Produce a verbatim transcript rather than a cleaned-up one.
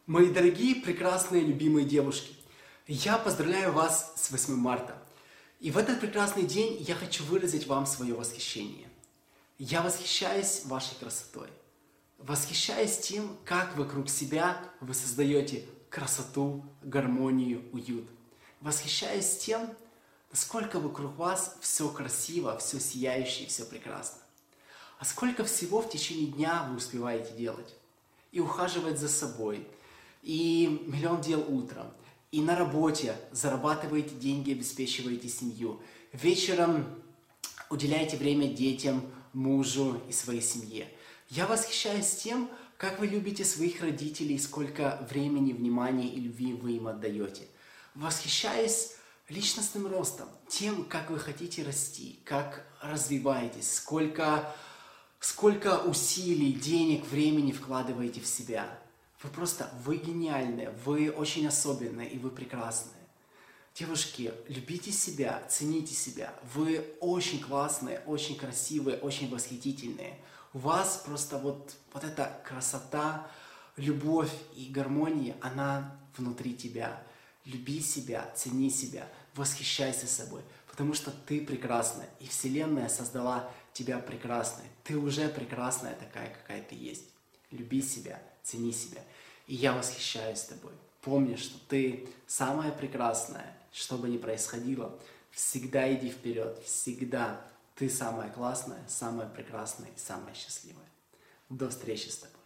Мои дорогие, прекрасные, любимые девушки, я поздравляю вас с восьмым марта. И в этот прекрасный день я хочу выразить вам свое восхищение. Я восхищаюсь вашей красотой. Восхищаюсь тем, как вокруг себя вы создаете красоту, гармонию, уют. Восхищаюсь тем, насколько вокруг вас все красиво, все сияющее, все прекрасно. А сколько всего в течение дня вы успеваете делать? И ухаживать за собой, и миллион дел утром, и на работе зарабатываете деньги, обеспечиваете семью. Вечером уделяете время детям, мужу и своей семье. Я восхищаюсь тем, как вы любите своих родителей, сколько времени, внимания и любви вы им отдаете. Восхищаюсь личностным ростом, тем, как вы хотите расти, как развиваетесь, сколько, сколько усилий, денег, времени вкладываете в себя. Вы просто, вы гениальные, вы очень особенные и вы прекрасные. Девушки, любите себя, цените себя. Вы очень классные, очень красивые, очень восхитительные. У вас просто вот, вот эта красота, любовь и гармония, она внутри тебя. Люби себя, цени себя, восхищайся собой, потому что ты прекрасная, и Вселенная создала тебя прекрасной. Ты уже прекрасная такая, какая ты есть. Люби себя, цени себя. И я восхищаюсь тобой. Помни, что ты самая прекрасная, что бы ни происходило. Всегда иди вперед, всегда. Ты самая классная, самая прекрасная и самая счастливая. До встречи с тобой.